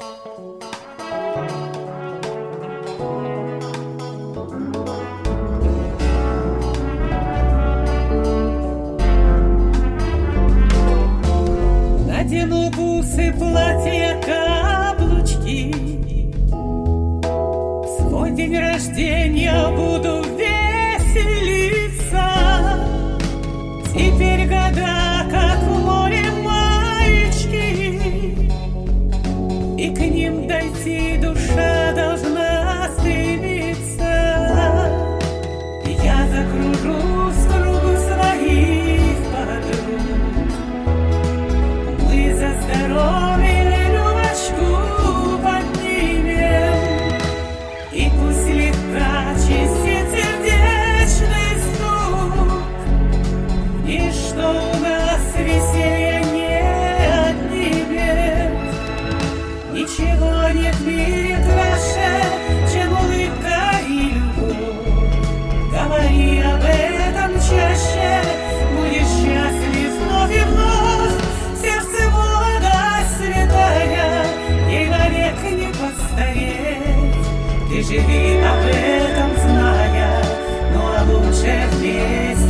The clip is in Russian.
Надену бусы, платья, каблучки. В свой день рождения буду веселиться. Теперь года, как в море маечки, и к ним дойти душа должна стремиться. Я закружусь в кругу своих подруг. Мы за здоровье рюмочку поднимем, и пусть слегка чистит сердечный стук. Ничто у нас веселья не отнимет. Ничего нет в мире краше, чем улыбка и любовь. Говори об этом чаще, будешь счастлив вновь и вновь. В сердце молодость святая, ей вовек не постареть. Ты живи об этом зная, ну а лучше вместе